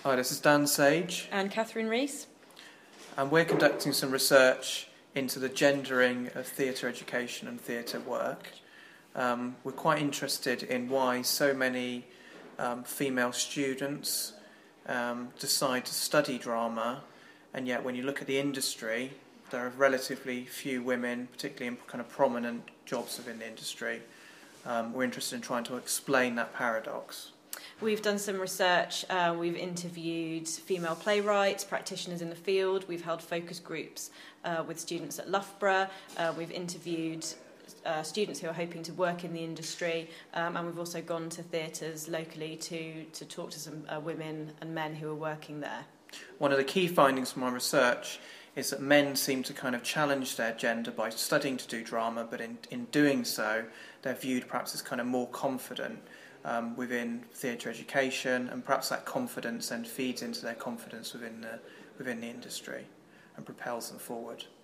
Hi, this is Dan Sage. And Catherine Rees. And we're conducting some research into the gendering of theatre education and theatre work. We're quite interested in why so many female students decide to study drama, and yet when you look at the industry, there are relatively few women, particularly in kind of prominent jobs within the industry. We're interested in trying to explain that paradox. We've done some research. We've interviewed female playwrights, practitioners in the field. We've held focus groups with students at Loughborough. We've interviewed students who are hoping to work in the industry, and we've also gone to theatres locally to talk to some women and men who are working there. One of the key findings from our research is that men seem to kind of challenge their gender by studying to do drama, but in doing so, they're viewed perhaps as kind of more confident within theatre education, and perhaps that confidence then feeds into their confidence within the industry and propels them forward.